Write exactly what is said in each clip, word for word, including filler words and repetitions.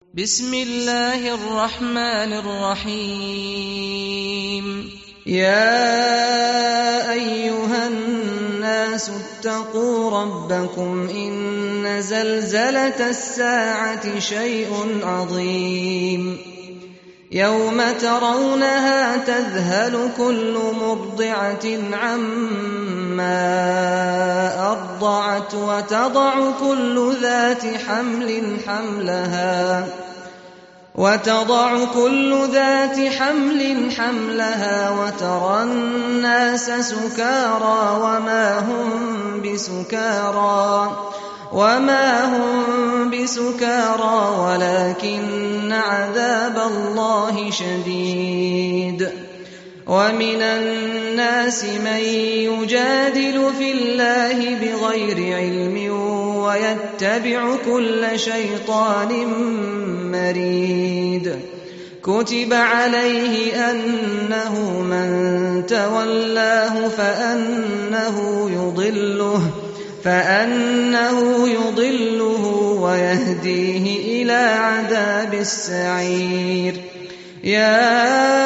بسم الله الرحمن الرحيم. يا أيها الناس اتقوا ربكم إن زلزلة الساعة شيء عظيم يوم ترونها تذهل كل مرضعة عما أرضعت وتضع كل ذات حمل حملها وتضع كل ذات حمل حملها وترى الناس سكارى وما هم بسكارى وما هم بسكارى ولكن عذاب الله شديد. ومن الناس من يجادل في الله بغير علم ويتبع كل شيطان مريد. كتب عليه أنه من تولاه فأنه يضله فأنه يضله ويهديه إلى عذاب السعير. يا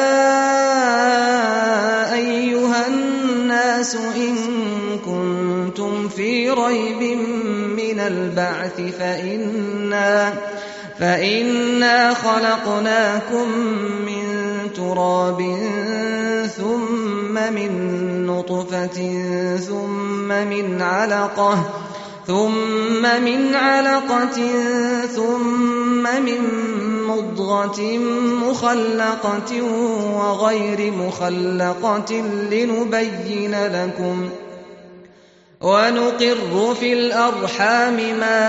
أيها الناس إن كنتم في ريب من البعث فإنا, فإنا خلقناكم من تراب ثم من نطفة ثم من علقة ثم من علقة ثم من مضغة مخلقة وغير مخلقة لنبين لكم ونقر في الأرحام ما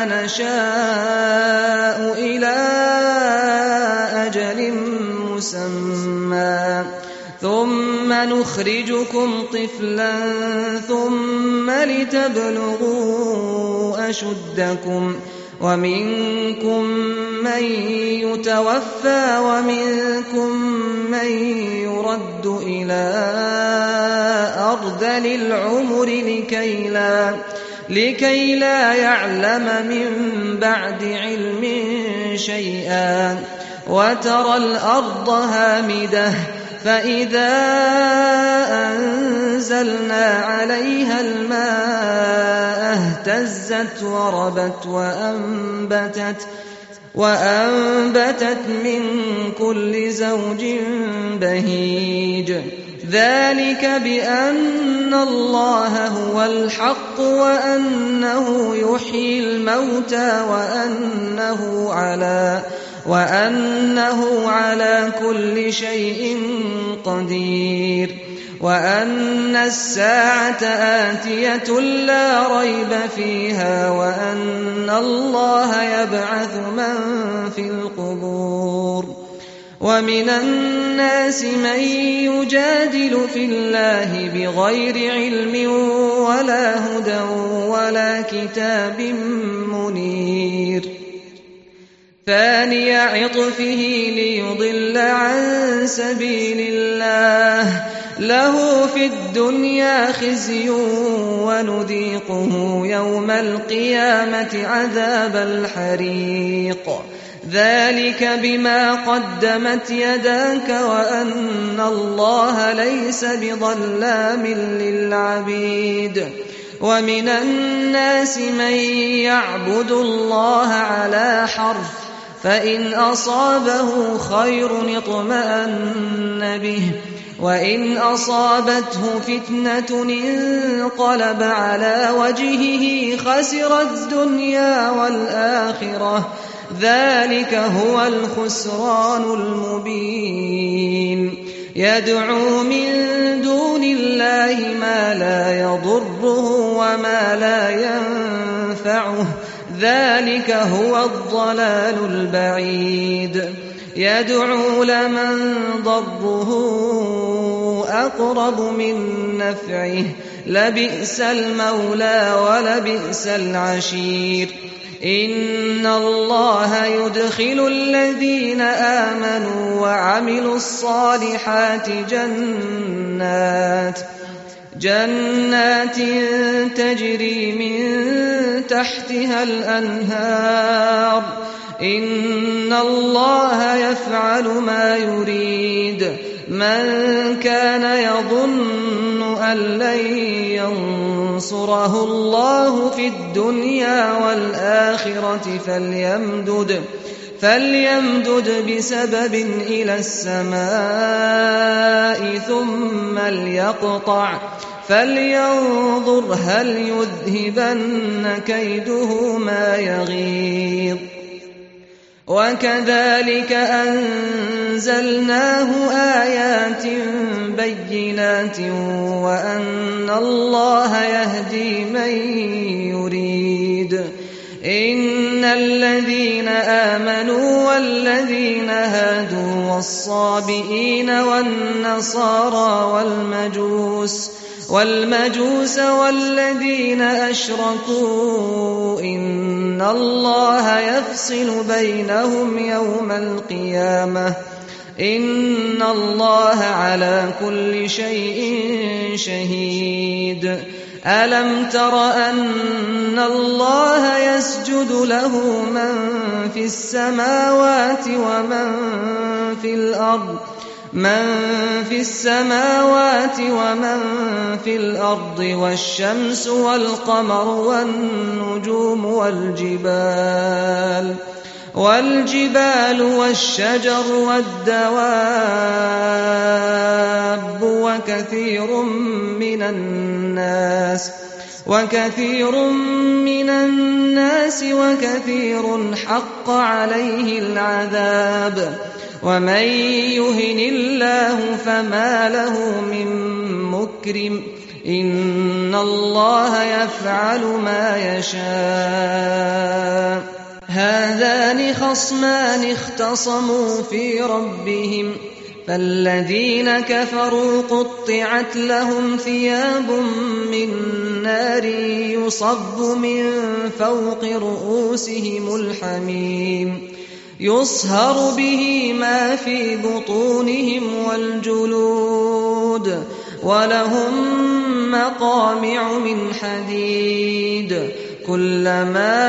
نشاء إلى أجل مسمى ثم نخرجكم طفلا ثم لتبلغوا أشدكم ومنكم من يتوفى ومنكم من يرد إلى أرذل العمر لكي لا, لكي لا يعلم من بعد علم شيئا. وترى الأرض هامدة فإذا أنزلنا عليها الماء اهتزت وربت وأنبتت, وأنبتت من كل زوج بهيج. ذلك بأن الله هو الحق وأنه يحيي الموتى وأنه على وأنه على كل شيء قدير وأن الساعة آتية لا ريب فيها وأن الله يبعث من في القبور. ومن الناس من يجادل في الله بغير علم ولا هدى ولا كتاب منير. ثاني عطفه ليضل عن سبيل الله له في الدنيا خزي ونذيقه يوم القيامة عذاب الحريق. ذلك بما قدمت يداك وأن الله ليس بظلام للعبيد. ومن الناس من يعبد الله على حرف فإن أصابه خير اطمأن به وإن أصابته فتنة انقلب على وجهه خسر الدنيا والآخرة. ذلك هو الخسران المبين. يدعو من دون الله ما لا يضره وما لا ينفعه. ذلك هو الضلال البعيد. يدعو لمن ضره أقرب من نفعه لبئس المولى ولبئس العشير. إن الله يدخل الذين آمنوا وعملوا الصالحات جنات جنات تجري من تحتها الأنهار إن الله يفعل ما يريد من كان يظن أن لن ينصره الله في الدنيا والآخرة فليمدد فليمدد بسبب إلى السماء ثم ليقطع فلينظر هل يذهبن كيده ما يغيظ وكذلك أنزلناه آيات بينات وأن الله يهدي من يريد إن الذين آمنوا والذين هادوا والصابئين والنصارى والمجوس والمجوس والذين أشركوا إن الله يفصل بينهم يوم القيامة إن الله على كل شيء شهيد ألم تر أن الله يسجد له من في السماوات ومن في الأرض من في السماوات ومن في الأرض والشمس والقمر والنجوم والجبال والجبال والشجر والدواب وكثير من الناس وكثير من الناس وكثير حق عليه العذاب ومن يهن الله فما له من مكرم إن الله يفعل ما يشاء هذان خصمان اختصموا في ربهم فالذين كفروا قطعت لهم ثياب من نار يصب من فوق رؤوسهم الحميم يصهر به ما في بطونهم والجلود ولهم مقامع من حديد كلما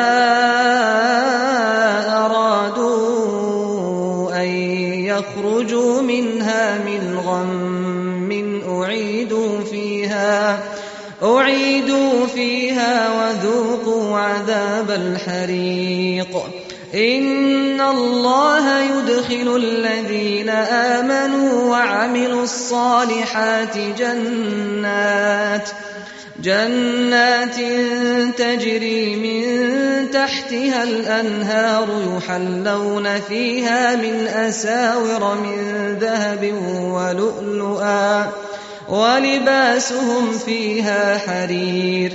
أرادوا أن يخرجوا منها من غم أعيدوا فيها أعيدوا فيها وذوقوا عذاب الحريق إن الله يدخل الذين آمنوا وعملوا الصالحات جنات جنات تجري من تحتها الأنهار يحلون فيها من أساور من ذهب ولؤلؤا ولباسهم فيها حرير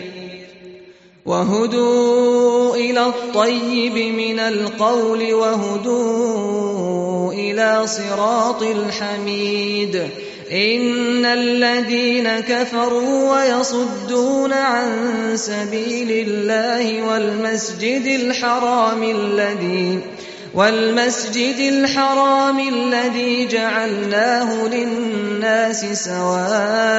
وهدوا إلى الطيب من القول وهدوا إلى صراط الحميد إن الذين كفروا ويصدون عن سبيل الله والمسجد الحرام الذي والمسجد الحرام الذي جعلناه للناس سواء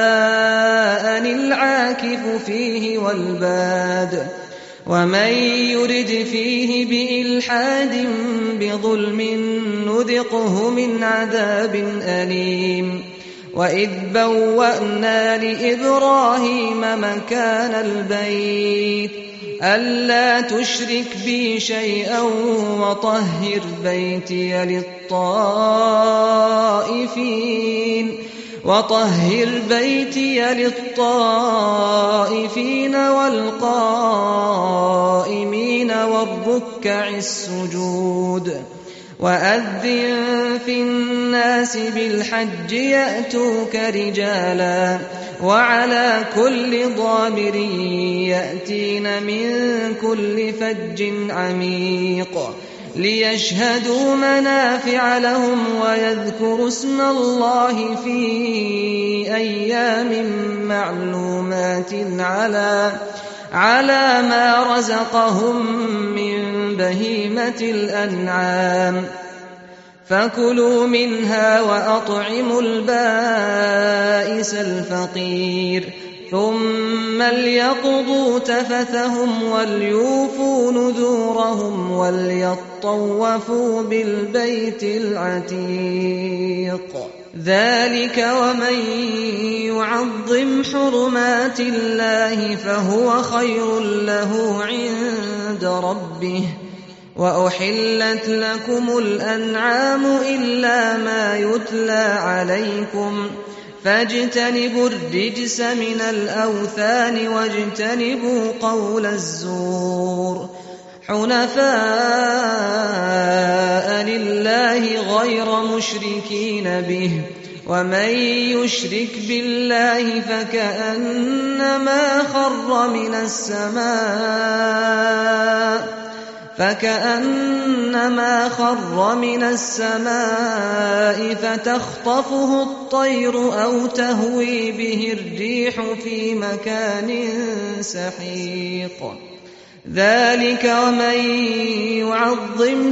العاكف فيه والباد ومن يرد فيه بإلحاد بظلم نذقه من عذاب أليم وإذ بوأنا لإبراهيم مكان البيت ألا تشرك بي شيئا وطهر بيتي للطائفين وطهر بيتي للطائفين والقائمين والركع السجود وأذن في الناس بالحج يأتوك رجالا وعلى كل ضامر يأتين من كل فج عميق ليشهدوا منافع لهم ويذكروا اسم الله في أيام معلومات على على ما رزقهم من بهيمة الأنعام فكلوا منها وأطعموا البائس الفقير ثم ليقضوا تفثهم وليوفوا نذورهم وليطوفوا بالبيت العتيق. ذلك ومن يعظم حرمات الله فهو خير له عند ربه. وأحلت لكم الأنعام إلا ما يتلى عليكم فاجتنبوا الرجس من الأوثان واجتنبوا قول الزور حنفاء لله غير مشركين به ومن يشرك بالله فكأنما خر من السماء فكأنما خر من السماء فتخطفه الطير أو تهوي به الريح في مكان سحيق. ذلك ومن يعظم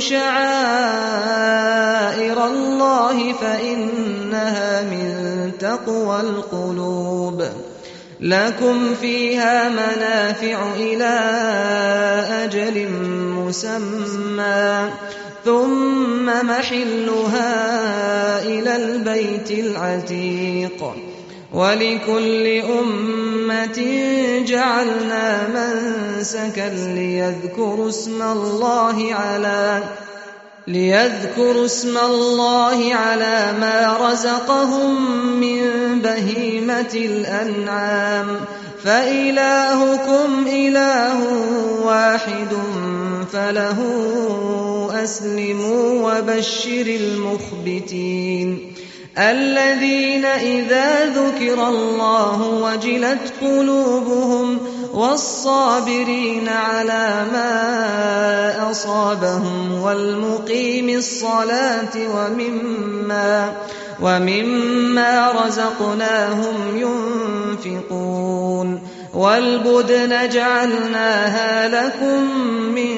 شعائر الله فإنها من تقوى القلوب. لكم فيها منافع إلى أجل مسمى ثم محلها إلى البيت العتيق. ولكل أمة جعلنا منسكا ليذكروا اسم الله على ليذكروا اسم الله على ما رزقهم من بهيمة الأنعام فإلهكم إله واحد فله أسلموا وبشر المخبتين الذين إذا ذكر الله وجلت قلوبهم والصابرين على ما أصابهم والمقيم الصلاة ومما ومما رزقناهم ينفقون. والبدن جعلناها لكم من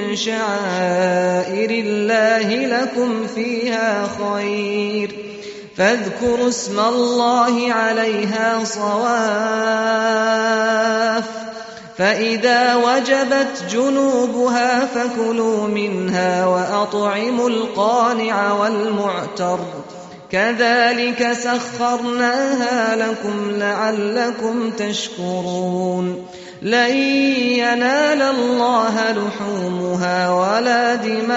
شعائر الله لكم فيها خير فاذكروا اسم الله عليها صواف فإذا وجبت جنوبها فكلوا منها وأطعموا القانع والمعتر كذلك سخرناها لكم لعلكم تشكرون. لن ينال الله لحومها ولا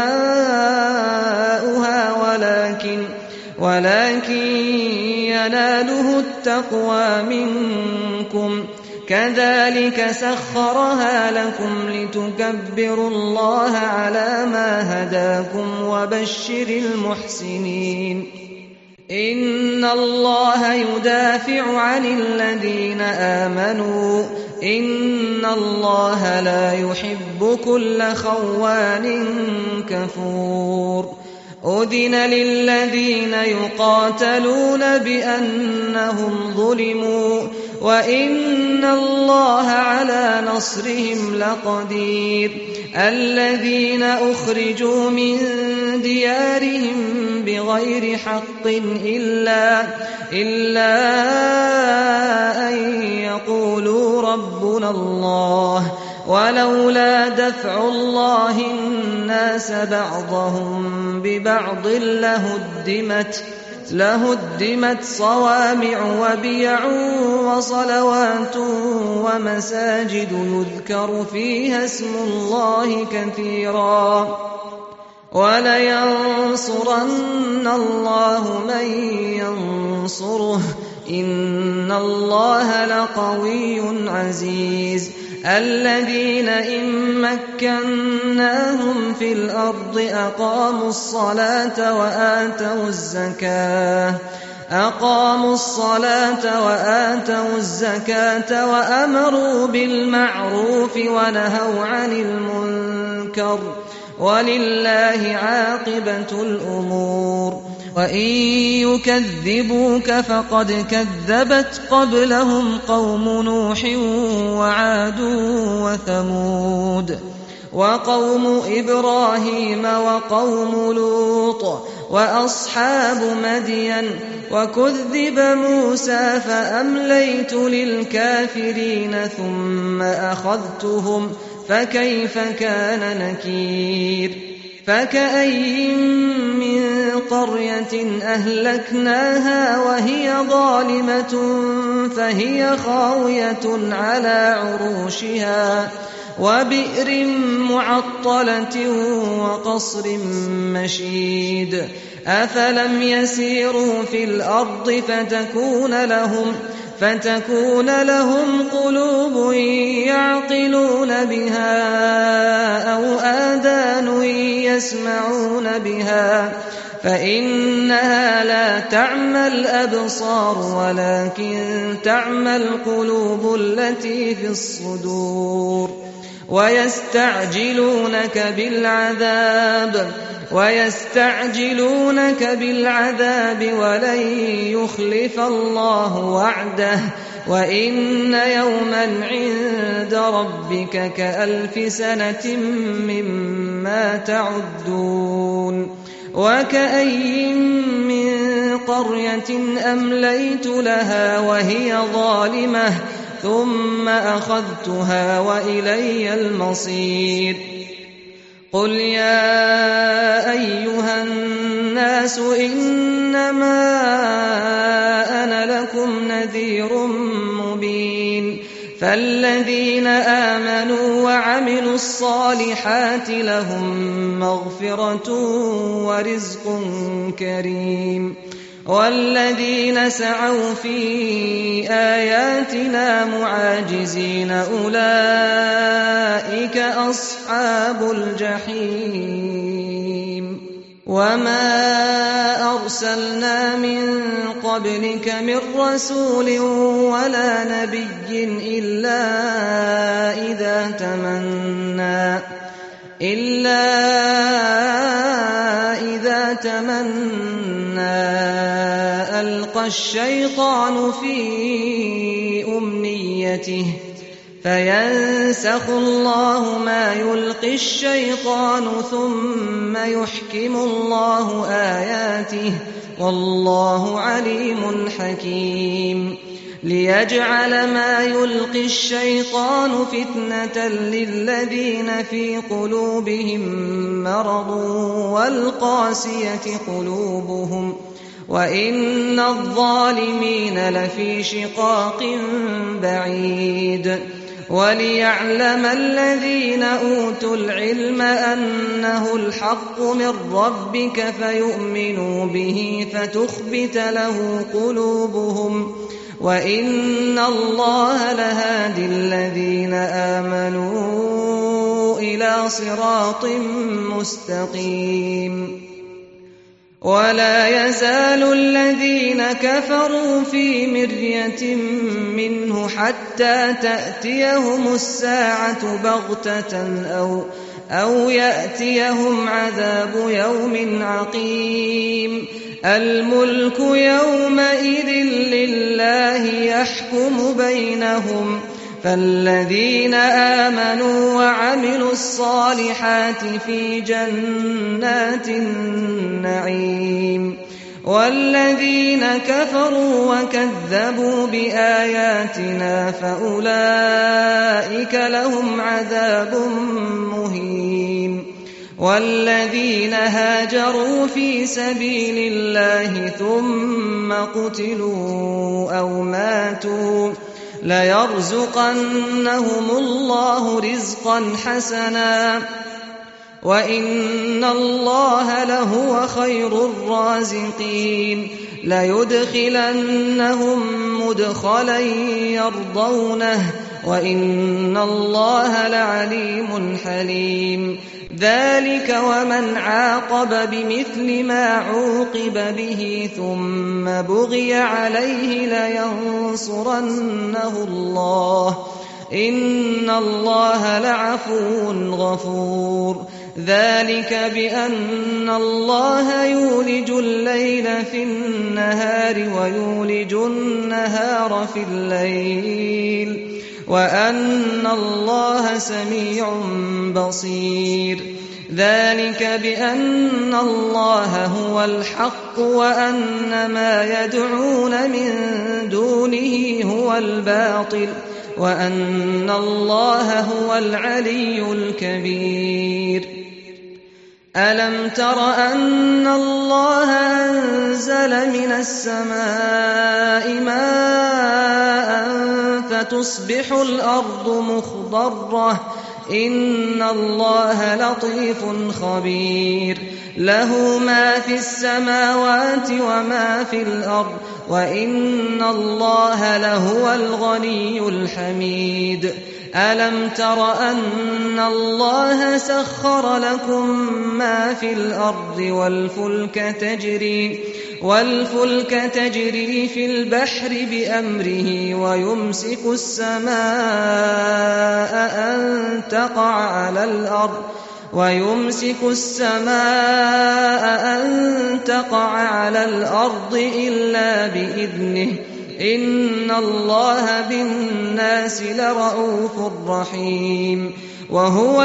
دماؤها ولكن ولكن يناله التقوى منكم كذلك سخرها لكم لتكبروا الله على ما هداكم وبشر المحسنين. إن الله يدافع عن الذين آمنوا إن الله لا يحب كل خوان كفور. أذن للذين يقاتلون بأنهم ظلموا وإن الله على نصرهم لقدير. الذين أخرجوا من ديارهم بغير حق إلا, إلا أن يقولوا ربنا الله ولولا دفع الله الناس بعضهم ببعض لهدمت لهدمت صوامع وبيع وصلوات ومساجد يذكر فيها اسم الله كثيرا ولينصرن الله من ينصره إن الله لقوي عزيز. الذين إن مكناهم في الأرض أقاموا الصلاة وآتوا الزكاة أقاموا الصلاة وآتوا الزكاة وأمروا بالمعروف ونهوا عن المنكر ولله عاقبة الأمور. وإن يكذبوك فقد كذبت قبلهم قوم نوح وعاد وثمود وقوم إبراهيم وقوم لوط وأصحاب مدين وكذب موسى فأمليت للكافرين ثم أخذتهم فكيف كان نكير فكأي من قرية أهلكناها وهي ظالمة فهي خاوية على عروشها وبئر معطلة وقصر مشيد أفلم يسيروا في الأرض فتكون لهم فتكون لهم قلوب يعقلون بها أو آذان يسمعون بها فإنها لا تعمى الأبصار ولكن تعمى القلوب التي في الصدور ويستعجلونك بالعذاب ويستعجلونك بالعذاب ولن يخلف الله وعده وإن يوما عند ربك كألف سنة مما تعدون وكأي من قرية أمليت لها وهي ظالمة ثم أخذتها وإلي المصير قل يا أيها الناس إنما أنا لكم نذير مبين فالذين آمنوا وعملوا الصالحات لهم مغفرة ورزق كريم والذين سعوا في آياتنا معاجزين أولئك أصحاب الجحيم وما أرسلنا من قبلك من رسول ولا نبي إلا إذا تمنى إلا إذا تمنى ألقى الشيطان في أمنيته فينسخ الله ما يلقي الشيطان ثم يحكم الله آياته والله عليم حكيم ليجعل ما يلقي الشيطان فتنة للذين في قلوبهم مرض والقاسية قلوبهم وإن الظالمين لفي شقاق بعيد وليعلم الذين أوتوا العلم أنه الحق من ربك فيؤمنوا به فتخبت له قلوبهم وإن الله لهادي الذين آمنوا إلى صراط مستقيم ولا يزال الذين كفروا في مرية منه حتى تأتيهم الساعة بغتة أو أو يأتيهم عذاب يوم عقيم الملك يومئذ لله يحكم بينهم فالذين آمنوا وعملوا الصالحات في جنات النعيم والذين كفروا وكذبوا بآياتنا فأولئك لهم عذاب مهين والذين هاجروا في سبيل الله ثم قتلوا أو ماتوا ليرزقنهم الله رزقا حسنا وإن الله لهو خير الرازقين ليدخلنهم مدخلا يرضونه وإن الله لعليم حليم ذلك ومن عاقب بمثل ما عوقب به ثم بغي عليه لينصرنه الله إن الله لعفو غفور ذلك بأن الله يولج الليل في النهار ويولج النهار في الليل وأن الله سميع بصير ذلك بأن الله هو الحق وأن ما يدعون من دونه هو الباطل وأن الله هو العلي الكبير ألم تر أن الله أنزل من السماء ماء فتصبح الأرض مخضرة إن الله لطيف خبير له ما في السماوات وما في الأرض وإن الله لهو الغني الحميد ألم تر أن الله سخر لكم ما في الأرض والفلك تجري والفلك تجري في البحر بأمره ويمسك السماء أن تقع على الأرض ويمسك السماء أن تقع على الأرض إلا بإذنه إن الله بالناس لرءوف رحيم وهو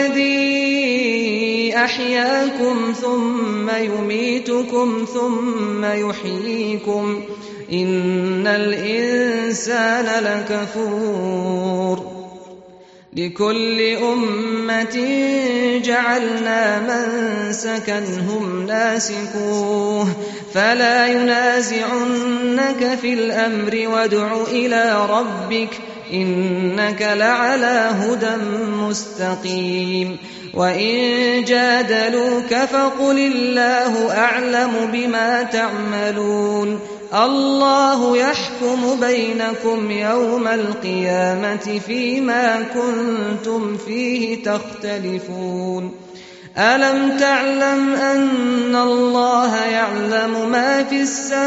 الذي أحياكم ثم يميتكم ثم يحييكم إن الإنسان لكفور لكل أمة جعلنا منسكا هم ناسكوه فلا ينازعنك في الأمر وادع إلى ربك إنك لعلى هدى مستقيم وإن جادلوك فقل الله أعلم بما تعملون الله يحكم بينكم يوم القيامة فيما كنتم فيه تختلفون ألم تعلم أن الله يعلم ما في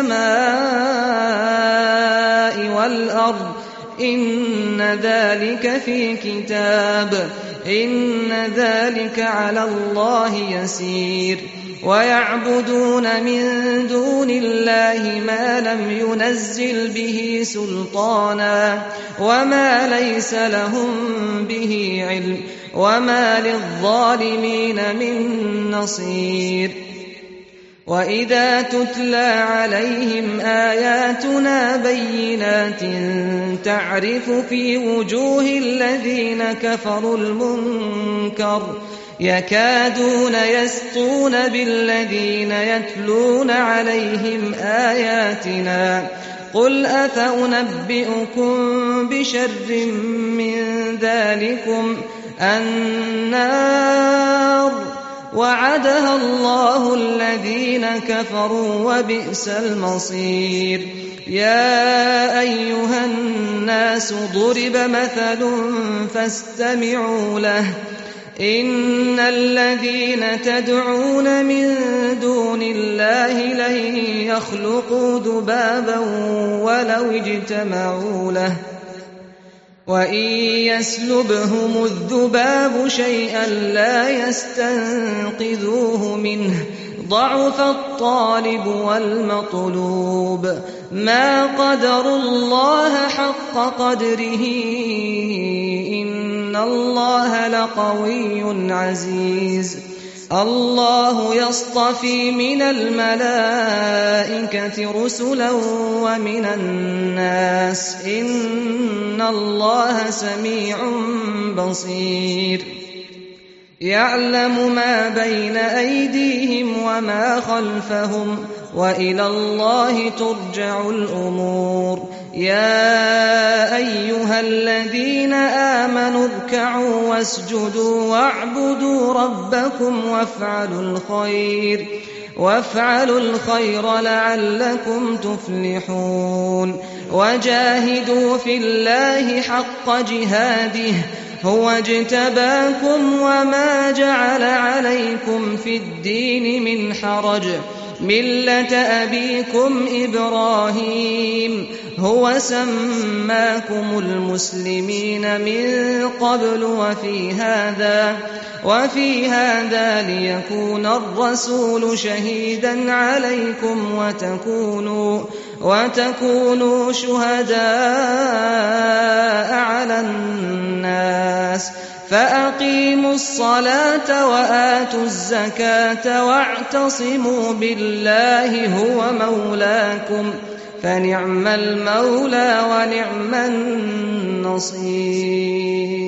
السماء والأرض إن ذلك في كتاب إن ذلك على الله يسير ويعبدون من دون الله ما لم ينزل به سلطانا وما ليس لهم به علم وما للظالمين من نصير وإذا تتلى عليهم آياتنا بينات تعرف في وجوه الذين كفروا المنكر يكادون يسطون بالذين يتلون عليهم آياتنا قل أفأنبئكم بشر من ذلكم النار وعدها الله الذين كفروا وبئس المصير يا أيها الناس ضرب مثل فاستمعوا له إن الذين تدعون من دون الله لن يخلقوا ذبابا ولو اجتمعوا له وإن يسلبهم الذباب شيئا لا يستنقذوه منه ضعف الطالب والمطلوب ما قدروا الله حق قدره إن الله لقوي عزيز الله يصطفي من الملائكة رسلا ومن الناس إن الله سميع بصير يعلم ما بين أيديهم وما خلفهم وإلى الله ترجع الأمور يا أيها الذين آمنوا اركعوا واسجدوا واعبدوا ربكم وافعلوا الخير وافعلوا الخير لعلكم تفلحون وجاهدوا في الله حق جهاده هو اجتباكم وما جعل عليكم في الدين من حرج مِلَّةَ أَبِيكُمْ إِبْرَاهِيمَ هُوَ سَمَّاكُمُ الْمُسْلِمِينَ مِن قَبْلُ وَفِي هَذَا وفي هذا ليكون الرسول شهيدا عليكم وتكونوا, وتكونوا شهداء على الناس فأقيموا الصلاة وآتوا الزكاة واعتصموا بالله هو مولاكم فنعم المولى ونعم النصير.